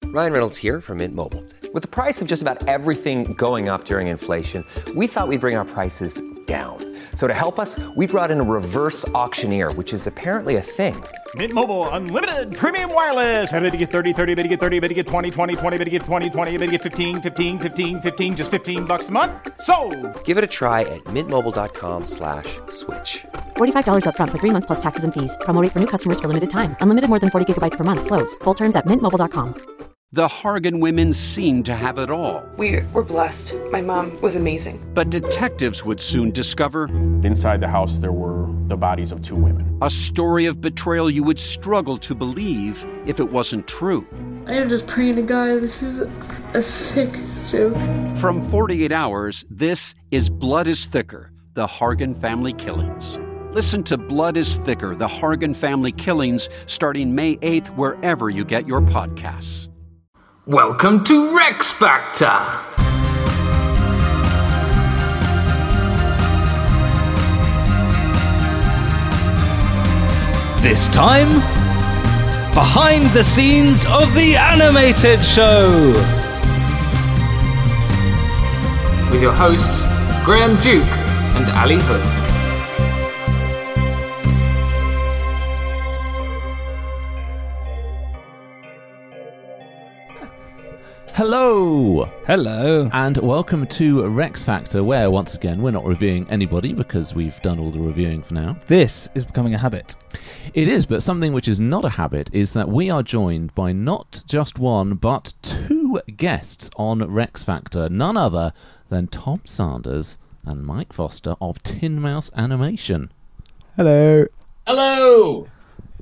Ryan Reynolds here from Mint Mobile. With the price of just about everything going up during inflation, we thought we'd bring our prices down. So to help us, we brought in a reverse auctioneer, which is apparently a thing. Mint Mobile Unlimited Premium Wireless. How to get 30, 30, bit to get 30, bit to get 20, 20, 20, bit to get 20, 20, bit to get 15, 15, 15, 15, just $15 a month? Sold! Give it a try at mintmobile.com/switch. $45 up front for 3 months plus taxes and fees. Promo rate for new customers for limited time. Unlimited more than 40 gigabytes per month. Slows full terms at mintmobile.com. The Hargan women seemed to have it all. We were blessed. My mom was amazing. But detectives would soon discover Inside the house, there were the bodies of 2 women. a story of betrayal you would struggle to believe if it wasn't true. I am just praying to God, this is a sick joke. From 48 Hours, this is Blood is Thicker, the Hargan Family Killings. Listen to Blood is Thicker, the Hargan Family Killings, starting May 8th, wherever you get your podcasts. Welcome to Rex Factor! This time, behind the scenes of the animated show! With your hosts, Graham Duke and Ali Hood. Hello! Hello. And welcome to Rex Factor, where, once again, we're not reviewing anybody because we've done all the reviewing for now. This is becoming a habit. It is, but something which is not a habit is that we are joined by not just one, but 2 guests on Rex Factor. None other than Tom Sanders and Mike Foster of Tin Mouse Animation. Hello. Hello!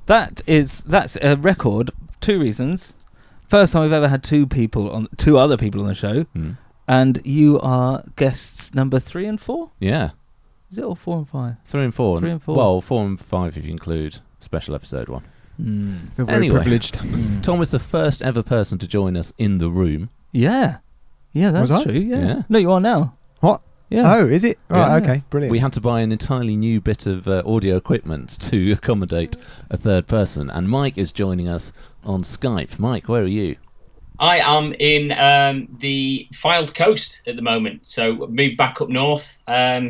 That's a record. 2 reasons. First time we've ever had 2 other people on the show, and you are guests number 3 and 4. Yeah, is it all 4 and 5? 3 and 4. 3 and 4. Well, 4 and 5 if you include special episode 1. Feel very Anyway, privileged. Tom was the first ever person to join us in the room. Yeah, that's Was I? true. Yeah. No, you are now. What? Yeah. Oh, is it? Yeah. Right, okay, brilliant. We had to buy an entirely new bit of audio equipment to accommodate a third person, and Mike is joining us on Skype. Mike, where are you? I am in the Fylde Coast at the moment, so moved back up north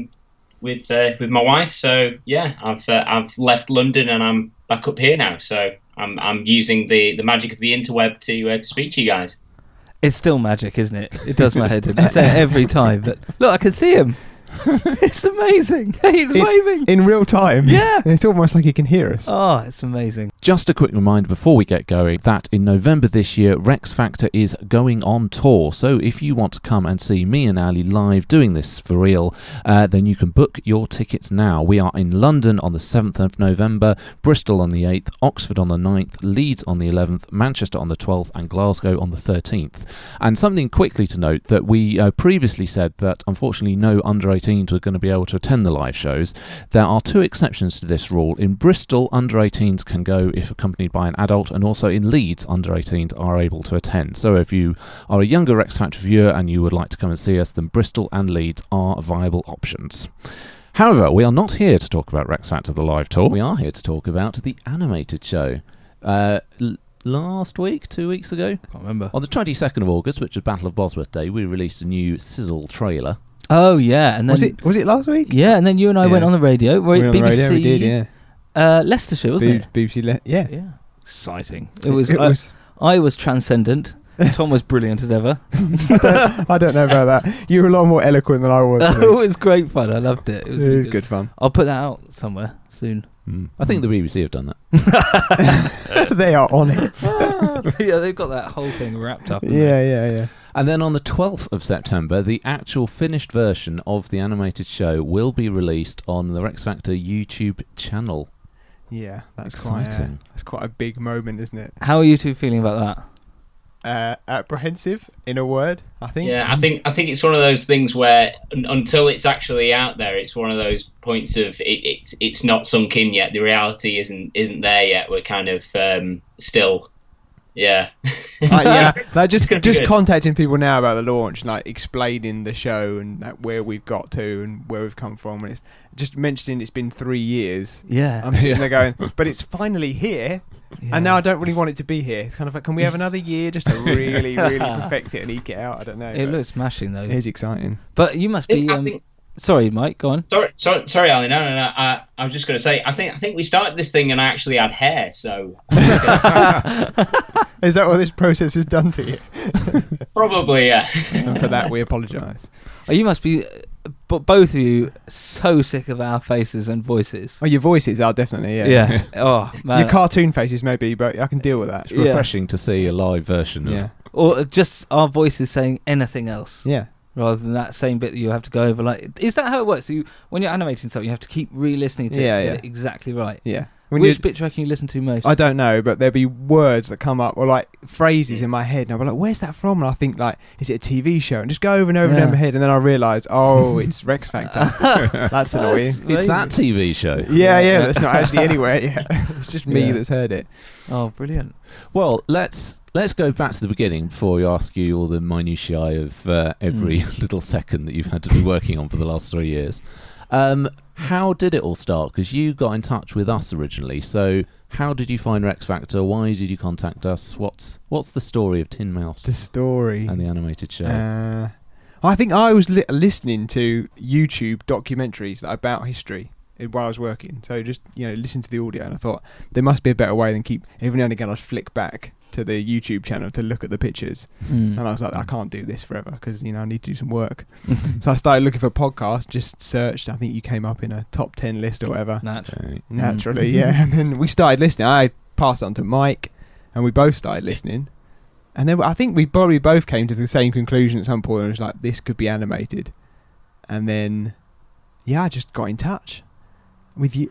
with my wife. So yeah, I've left London and I'm back up here now. So I'm using the magic of the interweb to speak to you guys. It's still magic, isn't it? It does my head in. I say it every time. But look, I can see him. It's amazing. He's waving. In real time. Yeah. It's almost like he can hear us. Oh, it's amazing. Just a quick reminder before we get going that in November this year, Rex Factor is going on tour. So if you want to come and see me and Ali live doing this for real, then you can book your tickets now. We are in London on the 7th of November, Bristol on the 8th, Oxford on the 9th, Leeds on the 11th, Manchester on the 12th, and Glasgow on the 13th. And something quickly to note that we previously said that unfortunately no under 18s are going to be able to attend the live shows. There are 2 exceptions to this rule. In Bristol, under 18s can go if accompanied by an adult, and also in Leeds, under 18s are able to attend. So if you are a younger Rex Factor viewer and you would like to come and see us, then Bristol and Leeds are viable options. However, we are not here to talk about Rex Factor the live tour. We are here to talk about the animated show. Last week, 2 weeks ago? Can't remember. On the 22nd of August, which was Battle of Bosworth Day, we released a new sizzle trailer. Oh yeah, and then Was it last week? Yeah, and then you and I went on the radio. We went on the radio, we did, yeah. Leicestershire, wasn't it? BBC, yeah. Exciting. It was. I was transcendent. Tom was brilliant as ever. I don't know about that. You were a lot more eloquent than I was. It was great fun. I loved it. It was good fun. I'll put that out somewhere soon. I think the BBC have done that. They are on it. Yeah, they've got that whole thing wrapped up. Yeah. And then on the 12th of September, the actual finished version of the animated show will be released on the Rex Factor YouTube channel. Yeah, that's exciting. That's quite a big moment, isn't it? How are you two feeling about that? Apprehensive, in a word, I think. Yeah, I think it's one of those things where until it's actually out there, it's one of those points of it's not sunk in yet. The reality isn't there yet. We're kind of still. Yeah. Like just contacting people now about the launch, like explaining the show and where we've got to and where we've come from, and it's just mentioning it's been 3 years. Yeah. I'm sitting there going, but it's finally here. And now I don't really want it to be here. It's kind of like, can we have another year just to really, really perfect it and eke it out? I don't know. It looks smashing though. It is exciting. But you must be. Sorry, Mike. Go on. Sorry, Ali. No. I was just going to say. I think we started this thing and I actually had hair. So. Is that what this process has done to you? Probably, yeah. And for that, we apologise. Oh, you must be, both of you, so sick of our faces and voices. Oh, your voices are definitely, yeah. Oh, man. Your cartoon faces, maybe, but I can deal with that. It's refreshing to see a live version of. Or just our voices saying anything else. Yeah. Rather than that same bit that you have to go over. Like, is that how it works? So when you're animating something, you have to keep re-listening to it to get it exactly right. Yeah. Which bit do you reckon you listen to most? I don't know, but there'll be words that come up or like phrases in my head, and I'll be like, "Where's that from?" And I think like, "Is it a TV show?" And just go over and over in my head, and then I realise, oh, it's Rex Factor. That's annoying. It's that TV show. Yeah, that's not actually anywhere yet. It's just me that's heard it. Oh, brilliant. Well, let's go back to the beginning before we ask you all the minutiae of every little second that you've had to be working on for the last 3 years. How did it all start? Because you got in touch with us originally. So how did you find Rex Factor? Why did you contact us? What's the story of Tin Mouse? The story and the animated show. I think I was listening to YouTube documentaries about history while I was working. So just listen to the audio, and I thought there must be a better way than keep every now and again I'd flick back to the YouTube channel to look at the pictures, and I was like, I can't do this forever because I need to do some work. So I started looking for podcasts, just searched. I think you came up in a top 10 list or whatever. Naturally, yeah. And then we started listening. I passed it on to Mike, and we both started listening. And then I think we probably both came to the same conclusion at some point. It was like, this could be animated. And then, I just got in touch I just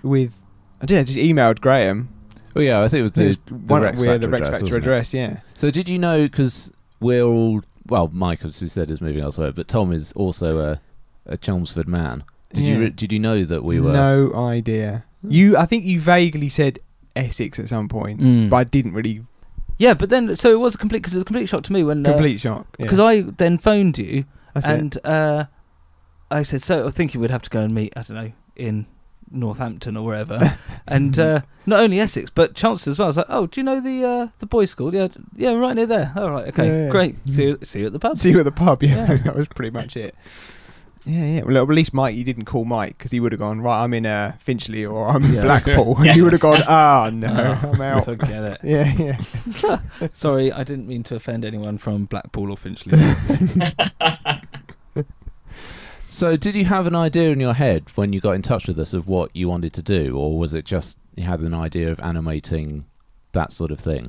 emailed Graham. Oh yeah, I think it was the Rex Factor address, yeah. So did you know, because we're all, well, Mike, as you said, is moving elsewhere, but Tom is also a Chelmsford man. Did you know that we were? No idea. I think you vaguely said Essex at some point, but I didn't really. Yeah, but then, so it was a complete shock to me when... Complete shock, because I then phoned you, and I said, so I think you would have to go and meet, I don't know, in Northampton or wherever, and not only Essex but Chelmsford as well. I was like, oh, do you know the boys' school? Yeah, right near there. All right, okay, great. See you at the pub. See you at the pub. Yeah. That was pretty much it. Yeah. Well, at least Mike, you didn't call Mike because he would have gone, right, I'm in Finchley or I'm in Blackpool, and you would have gone, no, I'm out. Forget it. Yeah. Sorry, I didn't mean to offend anyone from Blackpool or Finchley. So did you have an idea in your head when you got in touch with us of what you wanted to do, or was it just you had an idea of animating that sort of thing?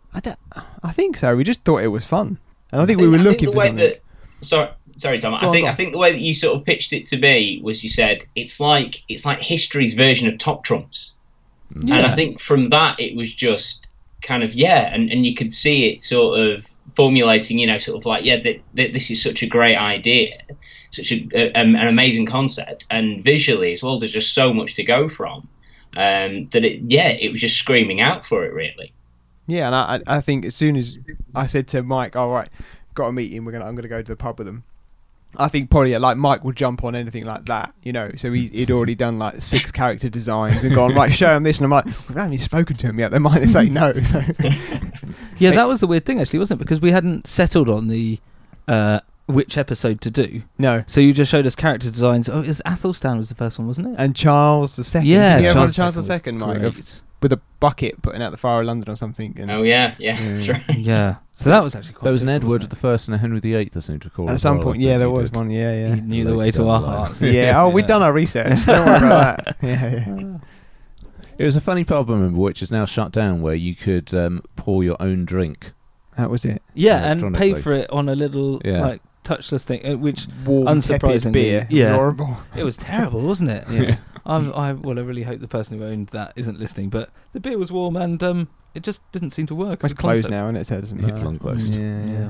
I think so. We just thought it was fun, and I think we were looking for something. Sorry, Tom. I think the way that you sort of pitched it to be was you said it's like history's version of Top Trumps, and I think from that it was just kind of and you could see it sort of formulating, sort of like that this is such a great idea. Such an amazing concept, and visually as well, there's just so much to go from that it was just screaming out for it, really. Yeah, and I think as soon as I said to Mike, all right, got a meeting, I'm gonna go to the pub with them, I think probably like Mike would jump on anything like that, so he'd already done like 6 character designs and gone, right, show him this, and I'm like, we haven't even spoken to him yet, they might say no. So. Yeah, that was the weird thing actually, wasn't it? Because we hadn't settled on the which episode to do. No. So you just showed us character designs. Oh, Athelstan was the first one, wasn't it? And Charles II. Yeah, Did you ever Charles II, Mike? With a bucket putting out the fire of London or something. And that's right. Yeah. So that was actually quite There was an Edward I and a Henry VIII, I seem to recall. At some point, there was one, yeah. He knew the way to our hearts. Yeah, we'd done our research. Don't worry about that. Yeah. It was a funny pub, I remember, which is now shut down, where you could pour your own drink. That was it. Yeah, and pay for it on a little touchless thing, which unsurprisingly, beer. Yeah, horrible. It was terrible, wasn't it? Yeah. I really hope the person who owned that isn't listening, but the beer was warm and it just didn't seem to work. It's closed now, and it's long closed. Yeah.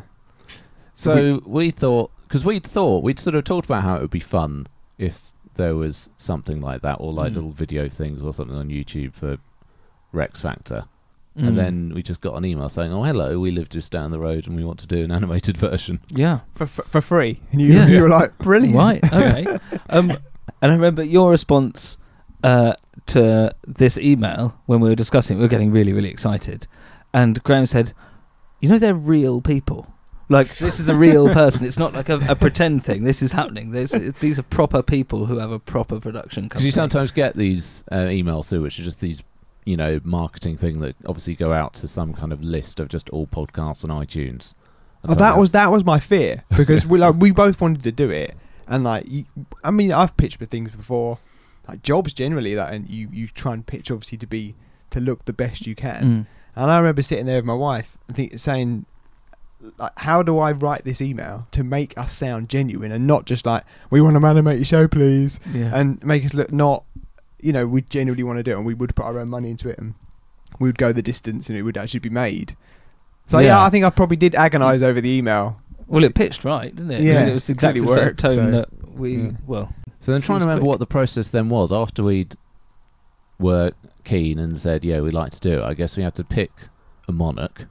So we thought, because we'd sort of talked about how it would be fun if there was something like that, or like little video things or something on YouTube for Rex Factor. And then we just got an email saying, "Oh, hello, we live just down the road and we want to do an animated version." Yeah, for free. And you were like, "Brilliant!" Right? Okay. And I remember your response to this email when we were discussing. We were getting really, really excited, and Graham said, "You know, they're real people. Like, this is a real person. It's not like a pretend thing. This is happening. These are proper people who have a proper production company." Because you sometimes get these emails through, which are just these, marketing thing that obviously go out to some kind of list of just all podcasts on iTunes. That was my fear, because we both wanted to do it, and I've pitched for things before, like jobs generally, and you try and pitch obviously to look the best you can. And I remember sitting there with my wife saying, like, how do I write this email to make us sound genuine and not just like, we want to animate your show, please, and make us look not, we genuinely want to do it, and we would put our own money into it, and we would go the distance, and it would actually be made. So I think I probably did agonise over the email. Well, it pitched right, didn't it? Yeah, I mean, it was exactly the sort of tone that we. So then, trying to remember what the process then was after we were keen and said, "Yeah, we'd like to do it." I guess we had to pick a monarch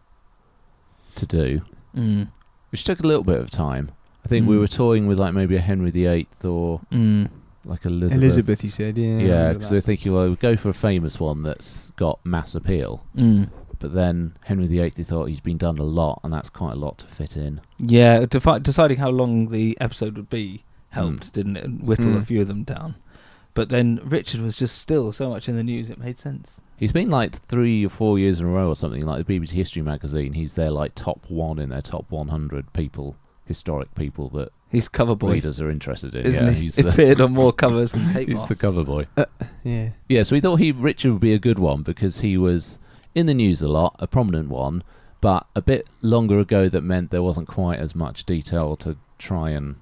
to do, which took a little bit of time. I think we were toying with like maybe a Henry VIII or like Elizabeth. Elizabeth, you said, yeah. Yeah, because we were thinking, well, we'd go for a famous one that's got mass appeal. But then Henry VIII, he thought he's been done a lot, and that's quite a lot to fit in. Yeah, deciding how long the episode would be helped, didn't it? And whittle a few of them down. But then Richard was just still so much in the news, it made sense. He's been like 3 or 4 years in a row or something, like the BBC History magazine. He's their like top one in their top 100 people, historic people that he's cover boy. Readers are interested in. Isn't he? He's appeared on more covers than Kate Moss. He's the cover boy. Yeah, so we thought Richard would be a good one because he was in the news a lot, a prominent one, but a bit longer ago that meant there wasn't quite as much detail to try and...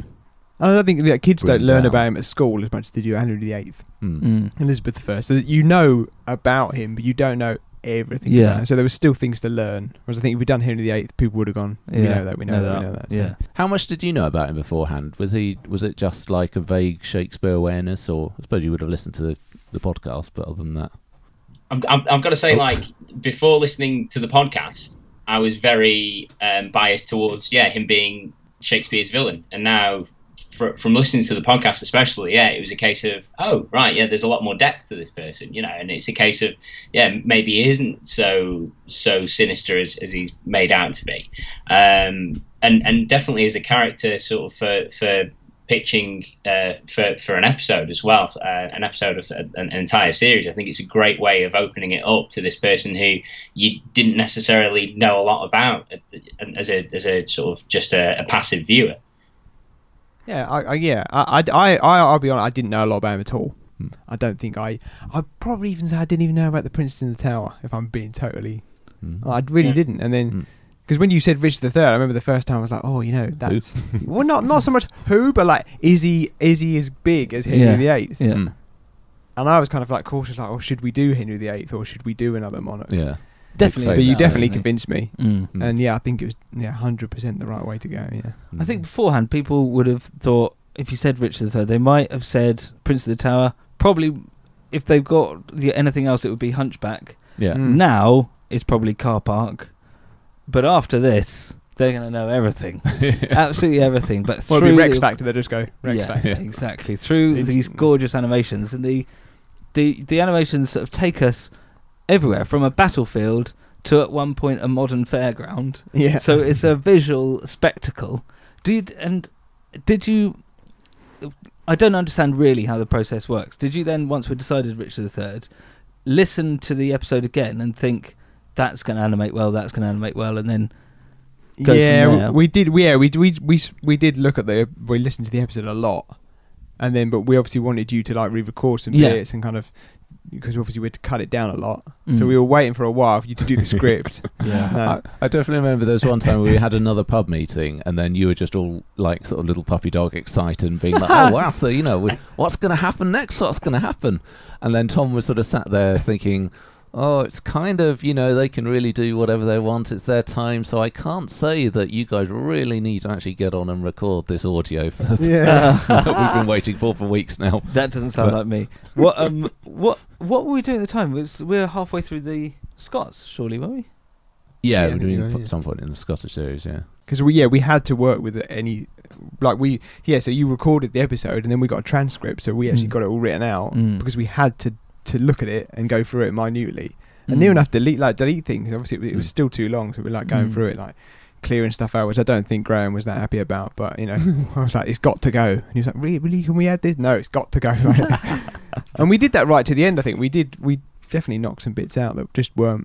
I don't think kids don't learn about him at school as much as they do Henry VIII, Elizabeth I. So that you know about him, but you don't know everything about him. So there was still things to learn. Whereas I think if we'd done Henry VIII, people would have gone, we know that. So. Yeah. How much did you know about him beforehand? Was it just like a vague Shakespeare awareness, or I suppose you would have listened to the podcast, but other than that? I've got to say, like, before listening to the podcast, I was very biased towards, him being Shakespeare's villain. And now, from listening to the podcast especially, it was a case of, there's a lot more depth to this person, and it's a case of, maybe he isn't so sinister as he's made out to be. And definitely as a character sort of for pitching for an episode as well, an episode of an entire series. I think it's a great way of opening it up to this person who you didn't necessarily know a lot about as a sort of just a passive viewer. I'll be honest, I didn't know a lot about him at all. I don't think I'd probably even say I didn't even know about the Princess in the Tower, if I'm being totally... I really didn't. And then... Because when you said Richard III, I remember the first time I was like, that's... well, not so much who, but like, is he as big as Henry VIII? Yeah. And I was kind of like cautious, like, should we do Henry VIII or should we do another monarch? Yeah. Definitely. So you definitely convinced me. And I think it was 100% the right way to go, I think beforehand people would have thought, if you said Richard III, they might have said Prince of the Tower. Probably, if they've got anything else, it would be Hunchback. Yeah. Now, it's probably Car Park. But after this, they're going to know everything. Absolutely everything. But through it'll be Rex Factor, they'll just go Rex Factor. Exactly. Through these gorgeous animations. And the animations sort of take us everywhere, from a battlefield to, at one point, a modern fairground. Yeah. So it's a visual spectacle. Did you... I don't understand really how the process works. Did you then, once we decided Richard III, listen to the episode again and think... that's going to animate well, and then go from there? We did. We did look at we listened to the episode a lot, and then but we obviously wanted you to like re-record some bits and kind of, because obviously we had to cut it down a lot. So we were waiting for a while for you to do the script. I definitely remember there was one time where we had another pub meeting, and then you were just all like sort of little puppy dog excited and being like, oh wow, so what's going to happen next? What's going to happen? And then Tom was sort of sat there thinking, oh, it's kind of, they can really do whatever they want. It's their time, so I can't say that you guys really need to actually get on and record this audio that we've been waiting for weeks now. That doesn't sound like me. What were we doing at the time? We're halfway through the Scots, surely, weren't we? Yeah, we're doing at some point in the Scottish series, yeah. Because we had to work with So you recorded the episode, and then we got a transcript, so we actually got it all written out because we had to look at it and go through it minutely, and even have to delete things. Obviously, it was still too long, so we're like going through it, like clearing stuff out, which I don't think Graham was that happy about. But I was like, it's got to go, and he was like, really? Can we add this? No, it's got to go. And we did that right to the end. I think we definitely knocked some bits out that just weren't.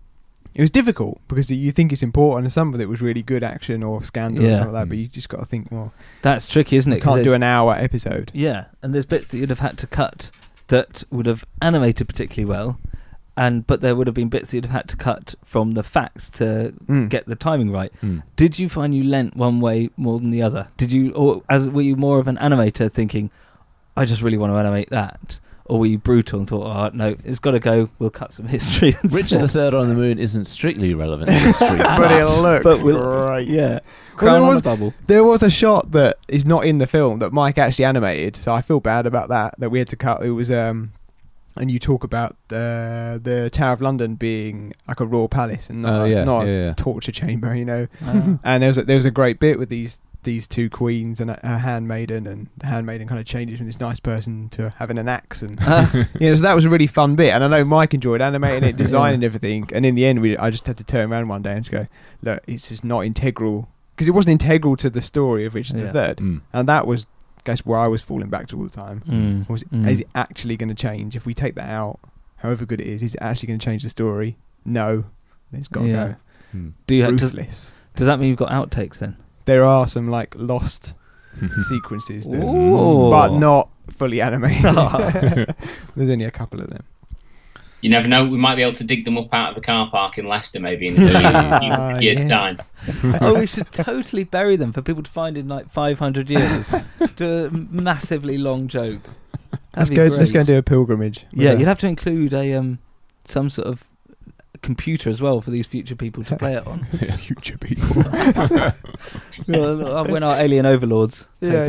It was difficult because you think it's important, and some of it was really good action or scandal or something like that. But you just got to think, well, that's tricky, isn't it? You can't do an hour episode. Yeah, and there's bits that you'd have had to cut that would have animated particularly well, but there would have been bits that you'd have had to cut from the facts to get the timing right. Did you find you lent one way more than the other? Were you more of an animator thinking, I just really want to animate that? Or were you brutal and thought, oh, no, it's got to go, we'll cut some history. Richard III on the Moon isn't strictly relevant to history. But it looks great. Yeah. Crown on the bubble. There was a shot that is not in the film that Mike actually animated, so I feel bad about that we had to cut. It was, and you talk about the Tower of London being like a royal palace and not a torture chamber, And there was a great bit with these two queens and a handmaiden, and the handmaiden kind of changes from this nice person to having an axe, and so that was a really fun bit. And I know Mike enjoyed animating it, designing everything, and in the end I just had to turn around one day and just go, look, it's just not integral, because it wasn't integral to the story of Richard III, and that was, I guess, where I was falling back to all the time. Is it actually going to change if we take that out, however good it is it actually going to change the story? No, it's got to go. Ruthless. Does that mean you've got outtakes then? There are some lost sequences, but not fully animated. There's only a couple of them. You never know. We might be able to dig them up out of the car park in Leicester, maybe in a few years' time. We should totally bury them for people to find in 500 years. Do a massively long joke. Let's go and do a pilgrimage. Yeah, you'd have to include some sort of computer as well for these future people to play it on. Future people. When our alien overlords.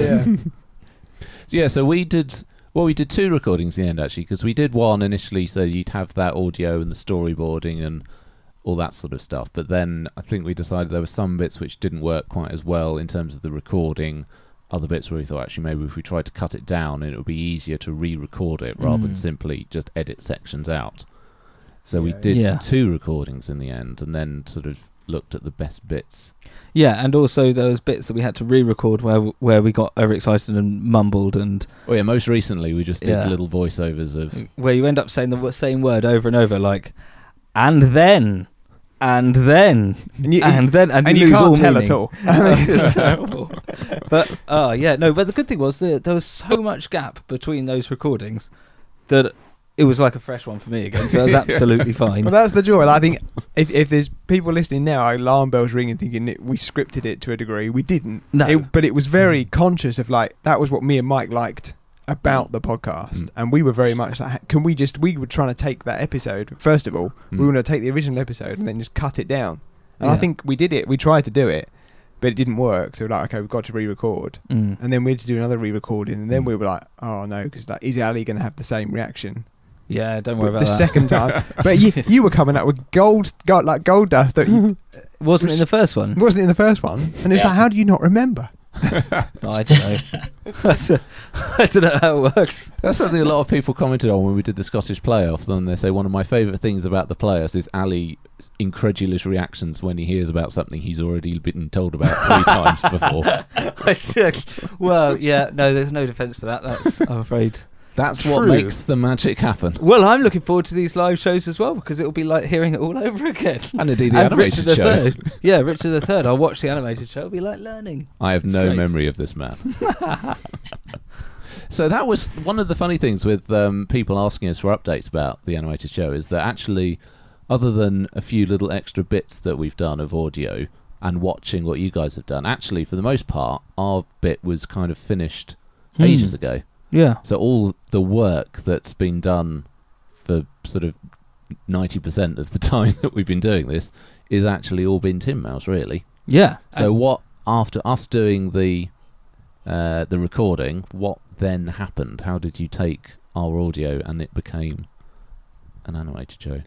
So we did two recordings in the end, actually, because we did one initially so you'd have that audio and the storyboarding and all that sort of stuff, but then I think we decided there were some bits which didn't work quite as well in terms of the recording, other bits where we thought actually maybe if we tried to cut it down it would be easier to re-record it rather than simply just edit sections out. So we did two recordings in the end, and then sort of looked at the best bits. Yeah, and also those bits that we had to re-record where we got overexcited and mumbled and. Oh yeah, most recently we just did little voiceovers of where you end up saying the same word over and over, like, and then, and you lose can't all tell meaning. At all. It's terrible. But but the good thing was that there was so much gap between those recordings that it was like a fresh one for me again, so it was absolutely fine. Well, that's the joy. I think if there's people listening now, alarm bells ringing, thinking that we scripted it to a degree. We didn't. No. But it was very conscious of that was what me and Mike liked about the podcast, and we were very much like, we were trying to take that episode, first of all, we were going to take the original episode and then just cut it down. And I think we did it. We tried to do it, but it didn't work. So we're like, okay, we've got to re-record. And then we had to do another re-recording, and then we were like, oh no, because is Ali going to have the same reaction? Yeah, don't worry about the that. Second time. But you were coming up with gold dust that wasn't in the first one. Wasn't in the first one. And it's like, how do you not remember? I don't know. I don't know how it works. That's something a lot of people commented on when we did the Scottish playoffs, and they say one of my favourite things about the players is Ali's incredulous reactions when he hears about something he's already been told about 3 times before. Well, yeah, no, there's no defence for that. That's, I'm afraid. That's what makes the magic happen. Well, I'm looking forward to these live shows as well, because it'll be like hearing it all over again. And indeed the animated show. Yeah, Richard III. I'll watch the animated show. It'll be like learning. I have no memory of this man. So that was one of the funny things with people asking us for updates about the animated show, is that actually, other than a few little extra bits that we've done of audio and watching what you guys have done, actually, for the most part, our bit was kind of finished ages ago. Yeah. So all the work that's been done for sort of 90% of the time that we've been doing this is actually all been Tim Mouse, really. Yeah. So what, after us doing the recording, what then happened? How did you take our audio and it became an animated show?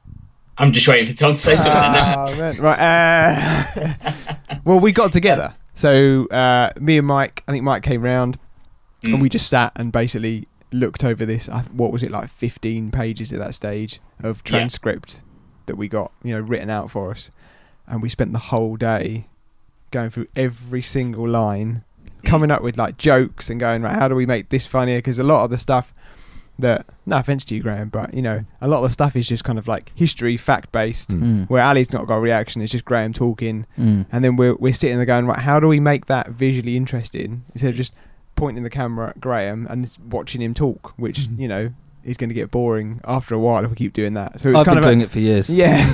I'm just waiting for Tom to say something now. Right. Well, we got together. So me and Mike, I think Mike came round, and we just sat and basically looked over this. What was it, like 15 pages at that stage of transcript that we got, written out for us, and we spent the whole day going through every single line, coming up with like jokes and going, right, how do we make this funnier? Because a lot of the stuff that, no offense to you, Graham, but a lot of the stuff is just kind of like history, fact based, where Ali's not got a reaction. It's just Graham talking, and then we're sitting there going, right, how do we make that visually interesting instead of just pointing the camera at Graham and watching him talk, which is going to get boring after a while if we keep doing that. So I've been doing it for years. Yeah.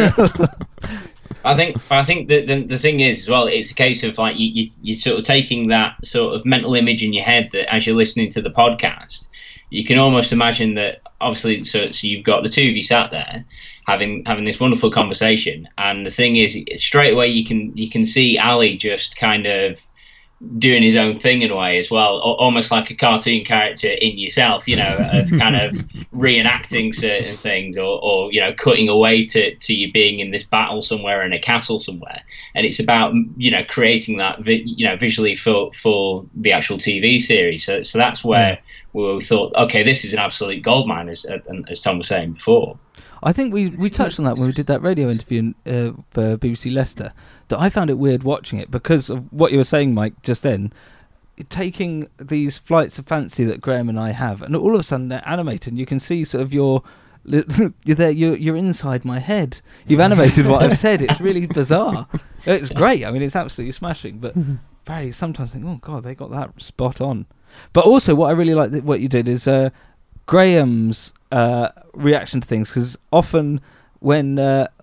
I think that the thing is as well, it's a case of like you're sort of taking that sort of mental image in your head that as you're listening to the podcast, you can almost imagine that obviously so you've got the two of you sat there having this wonderful conversation, and the thing is straight away you can see Ali just kind of doing his own thing in a way as well, almost like a cartoon character in yourself, of kind of reenacting certain things or cutting away to you being in this battle somewhere in a castle somewhere. And it's about, creating that, visually for the actual TV series. So that's where we thought, okay, this is an absolute goldmine, as Tom was saying before. I think we touched on that when we did that radio interview for BBC Leicester, that I found it weird watching it because of what you were saying, Mike, just then, taking these flights of fancy that Graham and I have, and all of a sudden they're animated, and you can see sort of you're there, you're inside my head. You've animated what I've said. It's really bizarre. It's great. I mean, it's absolutely smashing, but very sometimes think, oh God, they got that spot on. But also what I really like what you did is Graham's reaction to things, because often when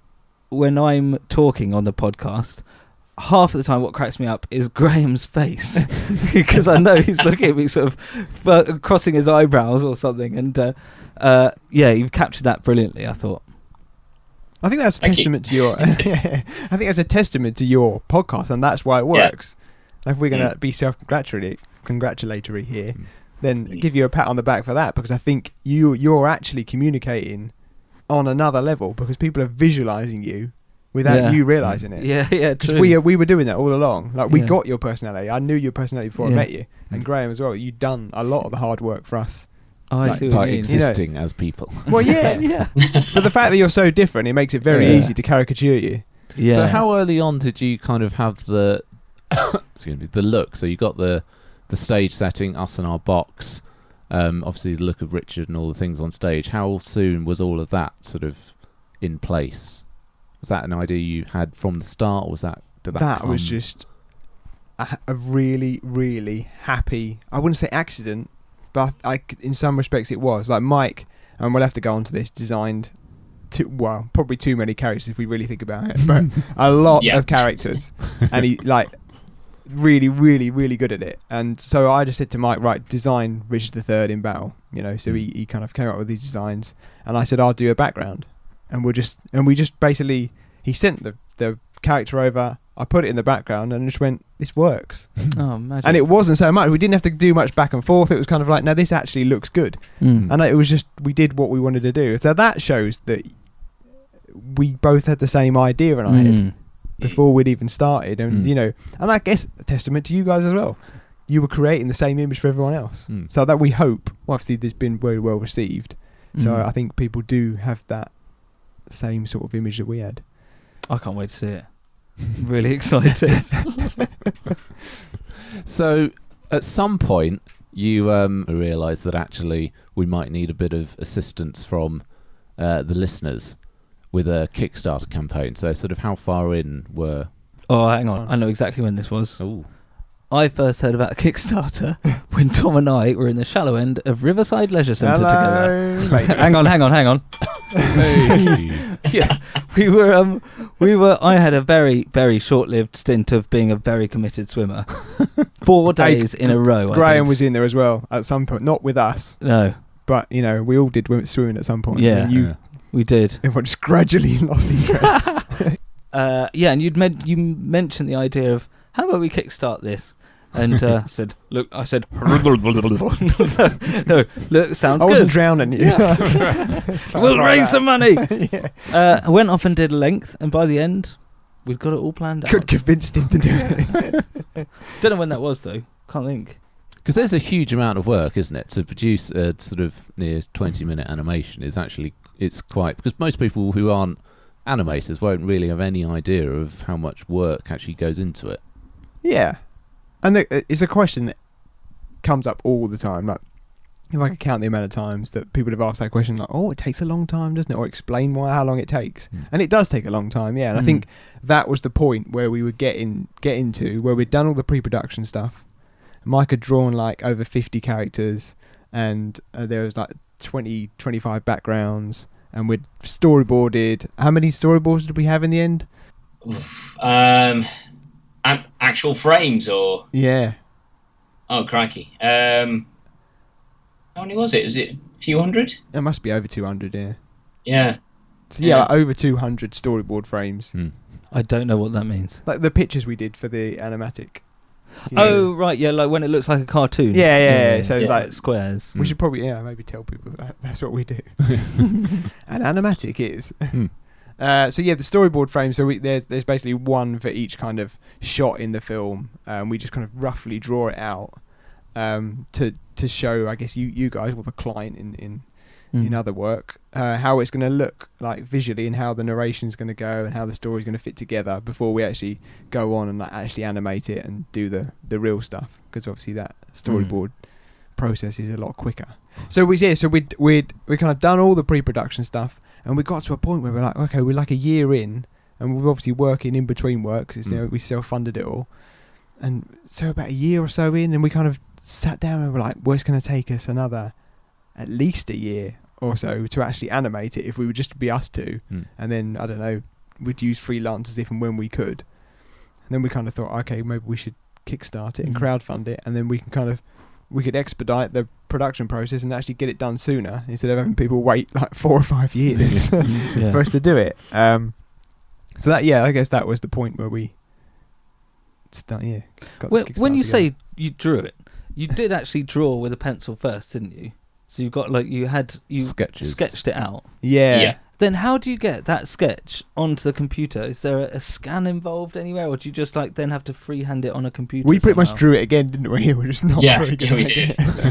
I'm talking on the podcast, half of the time what cracks me up is Graham's face, because I know he's looking at me sort of crossing his eyebrows or something, and you've captured that brilliantly, I thought. I think that's a testament to your I think that's a testament to your podcast, and that's why it works. If we're going to be self-congratulatory here, then give you a pat on the back for that, because I think you're actually communicating on another level, because people are visualizing you without you realizing it. Yeah, because we were doing that all along. Like, we got your personality. I knew your personality before I met you, and Graham as well. You've done a lot of the hard work for us. Oh, I see what by you mean. existing as people. Well, yeah. But the fact that you're so different, it makes it very easy to caricature you. Yeah. So how early on did you kind of have the the look? So you got the stage setting, us in our box, obviously the look of Richard and all the things on stage. How soon was all of that sort of in place? Was that an idea you had from the start, or was that come? Was just a really, really happy, I wouldn't say accident, but in some respects it was. Like Mike, and we'll have to go on to this, designed probably too many characters if we really think about it, but a lot of characters, and he really, really, really good at it. And so I just said to Mike, right, design Richard III in battle, so he kind of came up with these designs, and I said, I'll do a background, and we just basically, he sent the character over, I put it in the background, and just went, this works. Oh, magic. And it wasn't so much, we didn't have to do much back and forth. It was kind of like, no, this actually looks good. And it was just, we did what we wanted to do. So that shows that we both had the same idea in our head before we'd even started, and and I guess a testament to you guys as well. You were creating the same image for everyone else, so that we hope. Well, obviously, this has been very well received, so I think people do have that same sort of image that we had. I can't wait to see it. I'm really excited. So, at some point, you realised that actually we might need a bit of assistance from the listeners with a Kickstarter campaign. So sort of how far in were... Oh, hang on. I know exactly when this was. Ooh. I first heard about a Kickstarter when Tom and I were in the shallow end of Riverside Leisure Centre together. hang on. Yeah, we were. I had a very, very short-lived stint of being a very committed swimmer. 4 days in a row. Graham was in there as well at some point, not with us. No. But, we all did swimming at some point. Yeah. We did. Everyone just gradually lost interest. And you mentioned the idea of, how about we kickstart this? And I said, no, look, sounds good. I wasn't drowning you. Yeah. We'll raise some money. I went off and did a length, and by the end, we'd got it all planned out. Convinced him to do it. Don't know when that was though. Can't think. Because there's a huge amount of work, isn't it, to produce a sort of near 20-minute animation. It's quite, because most people who aren't animators won't really have any idea of how much work actually goes into it. Yeah, and it's a question that comes up all the time. Like, if I could count the amount of times that people have asked that question, like, "Oh, it takes a long time, doesn't it?" Or explain how long it takes, and it does take a long time. Yeah, and I think that was the point where we were getting to, where we'd done all the pre-production stuff. Mike had drawn like over 50 characters, and there was like 20, 25 backgrounds, and we'd storyboarded. How many storyboards did we have in the end? Actual frames or? Yeah. Oh, crikey. How many was it? Was it a few hundred? It must be over 200, yeah. Yeah. So yeah, like over 200 storyboard frames. I don't know what that means. Like the pictures we did for the animatic. Oh, right, yeah, like when it looks like a cartoon. Yeah. So it's like squares. We should probably, maybe tell people that's what we do. And animatic is. So yeah, the storyboard frame. So there's basically one for each kind of shot in the film. We just kind of roughly draw it out to show, I guess, you guys, or the client in other work, how it's going to look like visually, and how the narration's going to go, and how the story's going to fit together before we actually go on and like actually animate it and do the real stuff. Because obviously that storyboard process is a lot quicker. So we'd kind of done all the pre-production stuff, and we got to a point where we're like, okay, we're like a year in, and we're obviously working in between work because we self-funded it all. And so about a year or so in, and we kind of sat down and we're like, well, it's going to take us another at least a year or so to actually animate it if we would just be us two. And then, I don't know, we'd use freelancers if and when we could. And then we kind of thought, okay, maybe we should kickstart it and crowdfund it, and then we could expedite the production process and actually get it done sooner instead of having people wait like 4 or 5 years for us to do it. So that, I guess that was the point where we start. When you say you drew it, you did actually draw with a pencil first, didn't you? So you got sketched it out. Yeah. Then how do you get that sketch onto the computer? Is there a scan involved anywhere, or do you just like then have to freehand it on a computer? We pretty much drew it again, didn't we? We're just not very good. We did.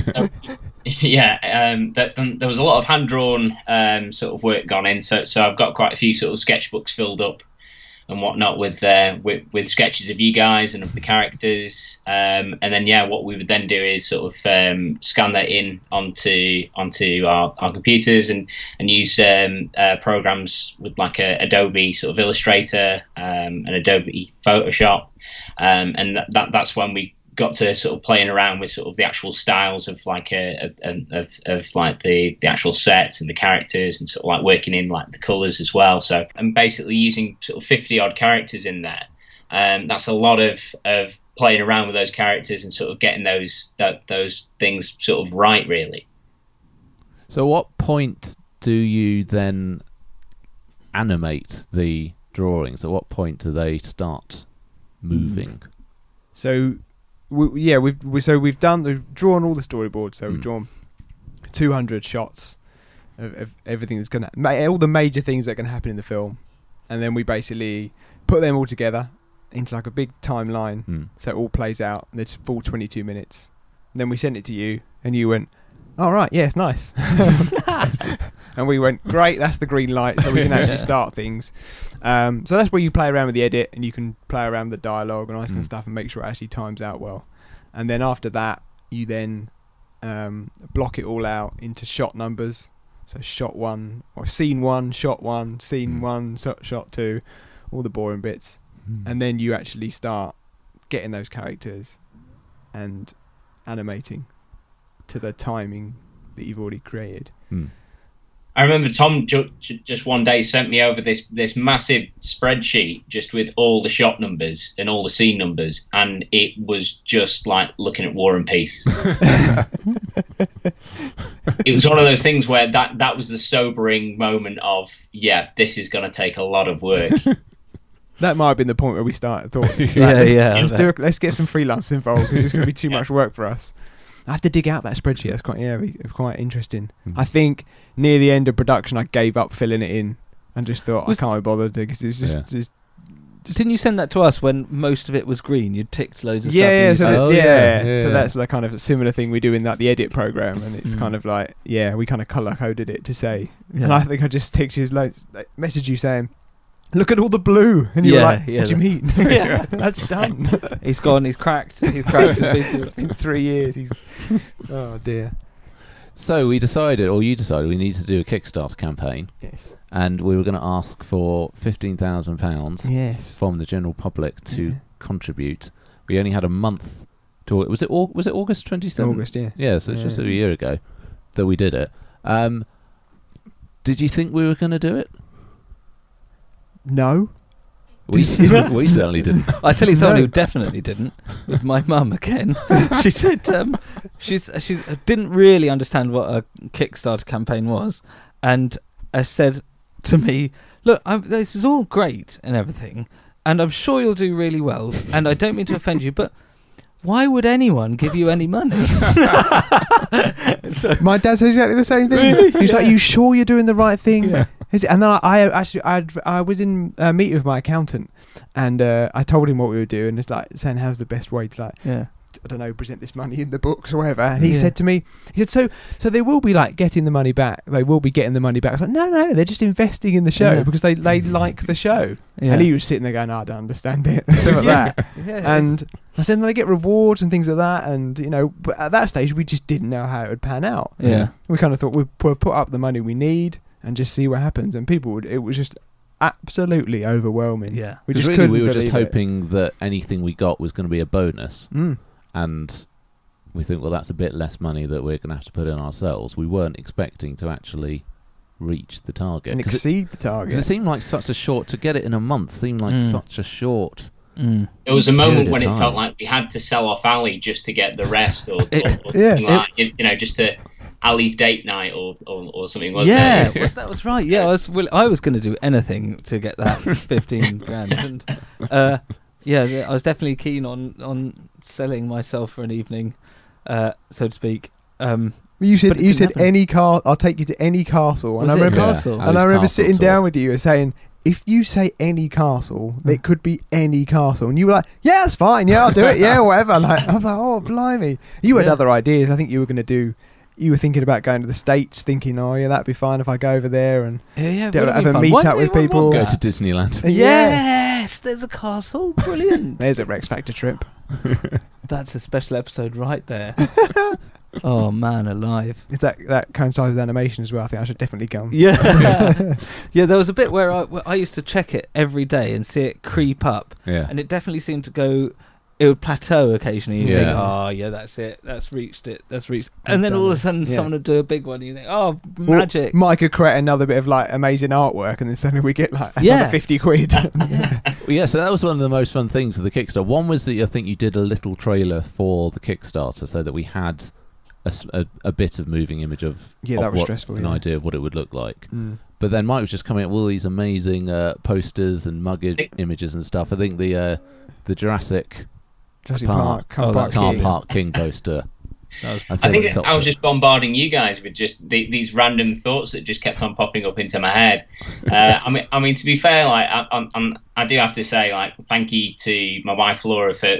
There was a lot of hand drawn sort of work gone in. So I've got quite a few sort of sketchbooks filled up and whatnot with sketches of you guys and of the characters, and then what we would then do is sort of scan that in onto our computers and use programs with like a Adobe sort of Illustrator and Adobe Photoshop, and that's when we got to sort of playing around with sort of the actual styles of like of like the actual sets and the characters, and sort of like working in like the colours as well. So I'm basically using sort of 50 odd characters in there. That's a lot of playing around with those characters and sort of getting those things sort of right, really. So at what point do you then animate the drawings? At what point do they start moving? So we've drawn all the storyboards. So we've drawn 200 shots of everything that's gonna, all the major things that are gonna happen in the film, and then we basically put them all together into like a big timeline, so it all plays out. And it's full 22 minutes. And then we sent it to you, and you went, "All right, yeah, it's nice." And we went, "Great, that's the green light, so we can actually start things." So that's where you play around with the edit, and you can play around with the dialogue and all that kind of stuff, and make sure it actually times out well. And then after that, you then block it all out into shot numbers. So shot 1 or scene 1, shot 1, scene 1, shot 2, all the boring bits. And then you actually start getting those characters and animating to the timing that you've already created. I remember Tom just one day sent me over this massive spreadsheet just with all the shot numbers and all the scene numbers, and it was just like looking at War and Peace. It was one of those things where that was the sobering moment of, this is going to take a lot of work. That might have been the point where we thought, let's get some freelancers involved, because it's going to be too much work for us. I have to dig out that spreadsheet. That's quite interesting. I think near the end of production, I gave up filling it in and just thought I can't be bothered, because it was just Didn't you send that to us when most of it was green? You'd ticked loads of Yeah, stuff. So that's the kind of similar thing we do in like the edit program, and it's kind of like we kind of color coded it to say. And I think I just ticked you loads, like, message you saying, "Look at all the blue," and you're like, "What do you mean?" That's done. He's gone. He's cracked. He's cracked. It's been 3 years. Oh dear. So we decided, or you decided, we need to do a Kickstarter campaign. Yes. And we were going to ask for £15,000 yes. from the general public to contribute. We only had a month to. Was it August 27th? August, yeah. Yeah, so it's just a year ago that we did it. Did you think we were going to do it? No. We certainly didn't. I tell you someone who definitely didn't. With my mum again. She said she didn't really understand what a Kickstarter campaign was, and said to me, "Look, this is all great and everything, and I'm sure you'll do really well. And I don't mean to offend you, but why would anyone give you any money?" My dad says exactly the same thing. Really? He's like, "You sure you're doing the right thing?" Yeah. And then I was in a meeting with my accountant, and I told him what we were doing. It's like saying, "How's the best way to I don't know, present this money in the books or whatever." And he said to me, so they will be like getting the money back. They will be getting the money back. I was like, no, they're just investing in the show because they like the show. Yeah. And he was sitting there going, "I don't understand it." Stuff like that. Yeah. And I said, "They get rewards and things like that." And, but at that stage, we just didn't know how it would pan out. Yeah. We kind of thought we'd put up the money we need and just see what happens. And it was just absolutely overwhelming. Yeah. We were just hoping that anything we got was going to be a bonus. And we think, well, that's a bit less money that we're going to have to put in ourselves. We weren't expecting to actually reach the target. And exceed the target. Because it seemed like such a short, to get it in a month seemed like such a short. There was a moment when it felt like we had to sell off Ali just to get the rest, or something like, just to Ali's date night or something, wasn't it? Yeah, that was right. Yeah, I was going to do anything to get that 15 grand. And I was definitely keen on selling myself for an evening, so to speak. You said any car. I'll take you to any castle. And I remember sitting down with you and saying, "If you say any castle, it could be any castle." And you were like, "Yeah, that's fine. Yeah, I'll do it. Yeah, whatever." Like, I was like, "Oh, blimey!" You had other ideas. I think you were going to do. You were thinking about going to the States, thinking, "Oh, yeah, that'd be fine if I go over there and have a meet up with people." Go to Disneyland. Yes, there's a castle. Brilliant. There's a Rex Factor trip. That's a special episode right there. Oh man, alive! Is that coincides with animation as well? I think I should definitely come. Yeah, yeah. There was a bit where I used to check it every day and see it creep up. Yeah, and it definitely seemed to go. It would plateau occasionally. You think, "Oh yeah, that's it. That's reached it. That's reached." And then all of a sudden, someone would do a big one. And you think, "Oh, magic!" Well, Mike could create another bit of like amazing artwork, and then suddenly we get like another 50 quid. So that was one of the most fun things of the Kickstarter. One was that I think you did a little trailer for the Kickstarter, so that we had a bit of moving image of that was stressful. An idea of what it would look like. But then Mike was just coming up with all these amazing posters and mug images and stuff. I think the Jurassic Park King poster. I think I was just bombarding you guys with just these random thoughts that just kept on popping up into my head. I mean, to be fair, like I do have to say, like, thank you to my wife Laura for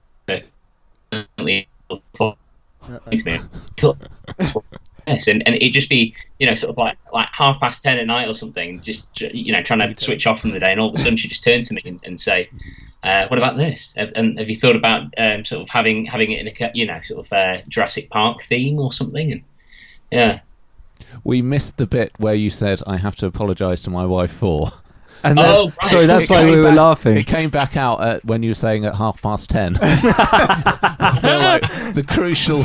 yes, and it just be sort of like 10:30 at night or something, just trying to switch off from the day, and all of a sudden she just turned to me and say, "What about this? And have you thought about sort of having it in a sort of Jurassic Park theme or something?" And yeah, we missed the bit where you said, "I have to apologise to my wife for." And sorry, that's why we were laughing. It came back out when you were saying at 10:30. I feel like the crucial.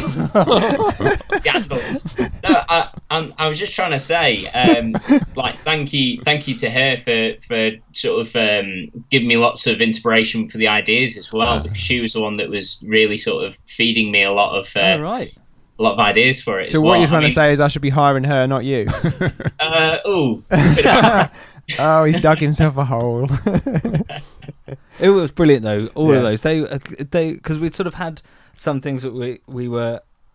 No, I was just trying to say, thank you to her for sort of giving me lots of inspiration for the ideas as well. Because she was the one that was really sort of feeding me a lot of. A lot of ideas for it. So what you're trying to say is I should be hiring her, not you. Oh, he's dug himself a hole. It was brilliant though. All of those, they because we'd sort of had some things that we were